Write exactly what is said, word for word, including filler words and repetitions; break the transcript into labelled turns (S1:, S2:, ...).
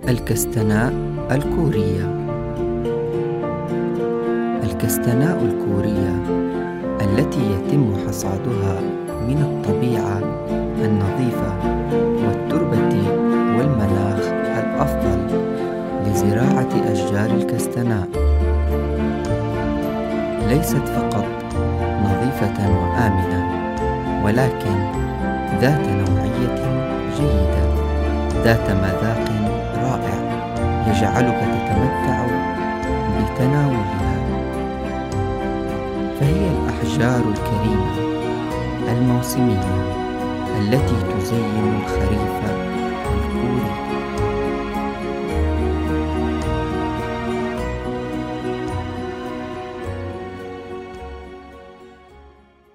S1: الكستناء الكورية. الكستناء الكورية التي يتم حصادها من الطبيعة النظيفة والتربة والمناخ الأفضل لزراعة أشجار الكستناء، ليست فقط نظيفة وآمنة، ولكن ذات نوعية جيدة، ذات مذاق رائع يجعلك تتمتع بتناولها. فهي الأحجار الكريمة الموسمية التي تزين الخريف